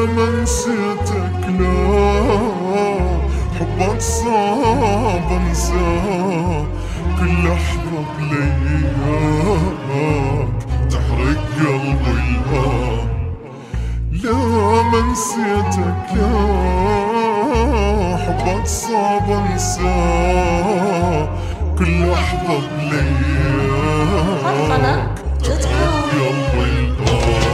ما نسيتك لا، حبك صعب انساه، كل لحظة بلياك تحرق قلبي الهام. لا ما نسيتك لا، حبك صعب انساه، كل لحظة بلياك تحرق قلبي الهام.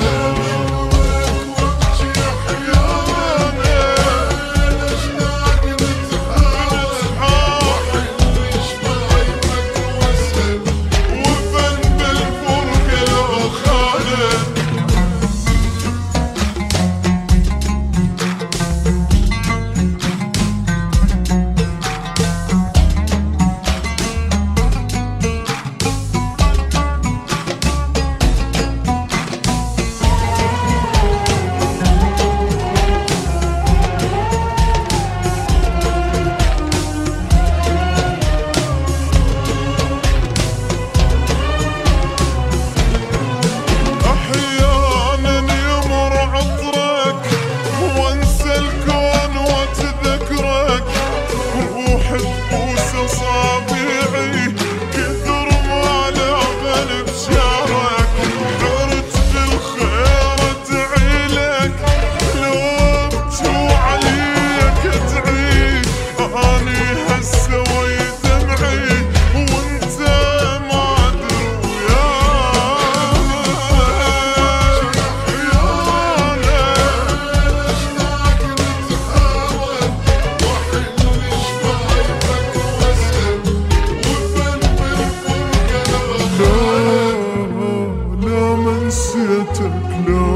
نسيتك لا،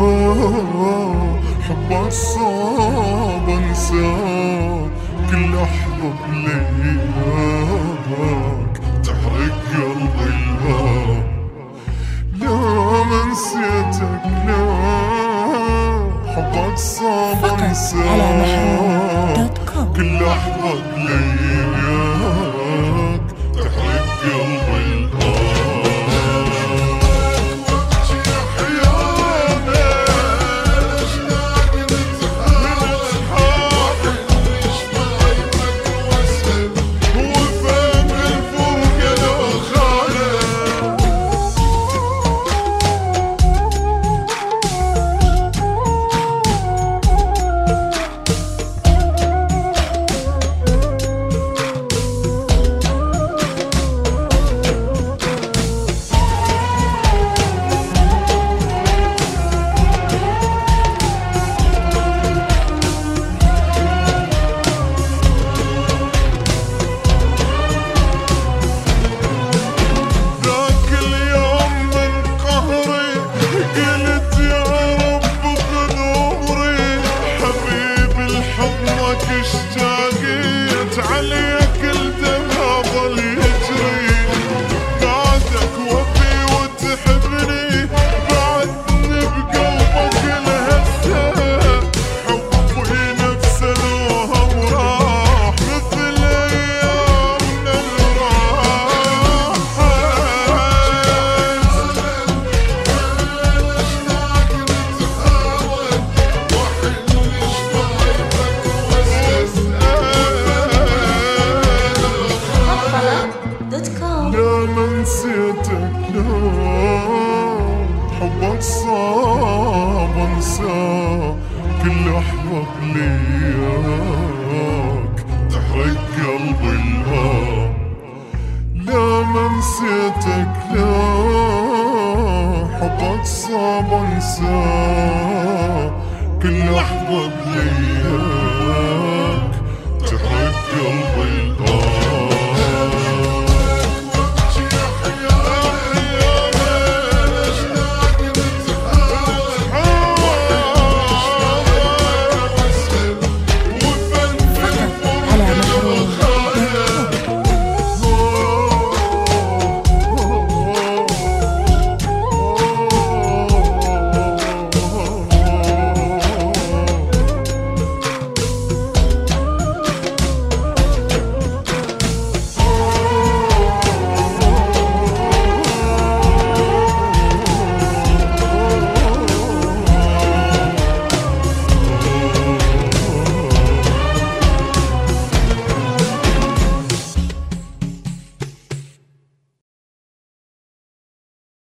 حبك صعب انساه، كل لحظة بلياك تحرق قلبي الهام. لا ما نسيتك لا، حبك صعب انساه، كل لحظة بلياك تحرق قلبي الهام. اشتاقيت عليك الدمع ظل يجري، بعدك وفي وتحبني، بعدني بقلبك الهسه، حبي نفسه لوهم راح مثل ايامنا لا ما نسيتك لا، حبك صعب انساه، كل لحظة بلياك تحرق قلبي الهام. لا ما نسيتك لا، حبك صعب انساه، كل لحظة بلياك